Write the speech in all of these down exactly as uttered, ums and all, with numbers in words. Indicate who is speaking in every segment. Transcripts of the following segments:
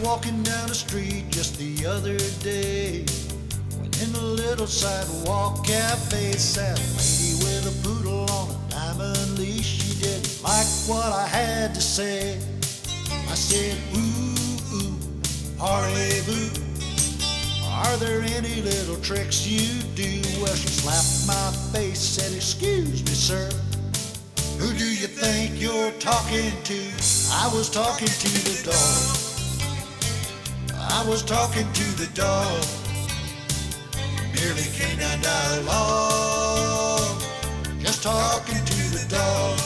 Speaker 1: walking down the street just the other day, when in a little sidewalk cafe sat a lady with a poodle on a diamond leash. She didn't like what I had to say. I said, ooh, ooh, parlez-vous, are there any little tricks you do? Well, she slapped my face, said, excuse me, sir, who do you think you're talking to? I was talking to the dog. I was talking to the dog. Merely canine dialogue. Just talking to the dog.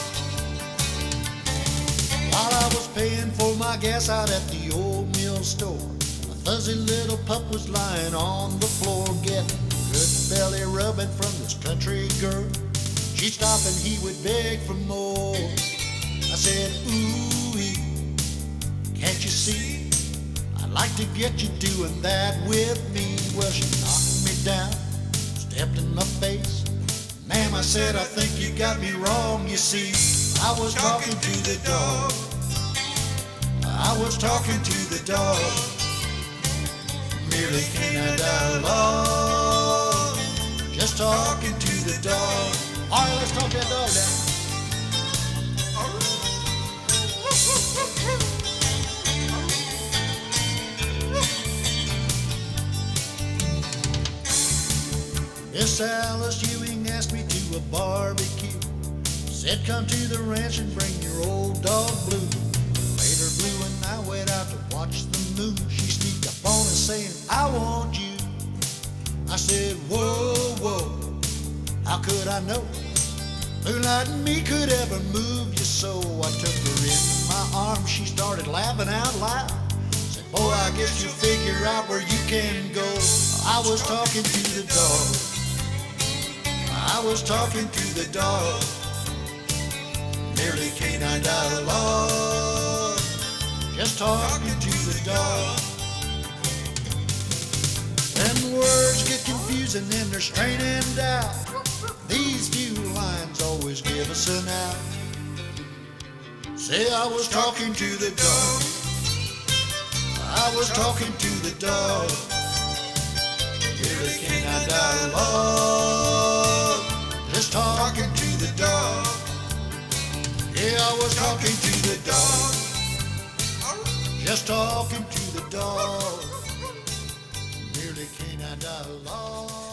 Speaker 1: While I was paying for my gas out at the old mill store, a fuzzy little pup was lying on the floor, getting good belly rubbing from this country girl. She'd stop and he would beg for more. I said, ooh-wee, can't you see? I'd like to get you doing that with me. Well, she knocked me down, stepped in my face. Ma'am, I said, I think you got me wrong, you see. I was talking to the dog. I was talking to the dog. Merely canine dialogue. Just talking to the dog. All right, let's talk that dog down. Miss Alice Ewing asked me to a barbecue. Said come to the ranch and bring your old dog Blue. Later Blue and I went out to watch the moon. She sneaked up on us saying, I want you. I said, whoa, whoa, how could I know Moonlight and me could ever move you so? I took her in my arms, she started laughing out loud. Said, boy, I guess you'll figure out where you can go. I was talking to the dog. I was talking to the dog. Merely canine dialogue. Just talking to the dog. When words get confusing and they're straining out, these few lines always give us an out. Say I was talking to the dog. I was talking to the dog. Merely canine dialogue. Just talking to the dog. Yeah, I was talking to the dog. Just talking to the dog. Merely canine dialogue.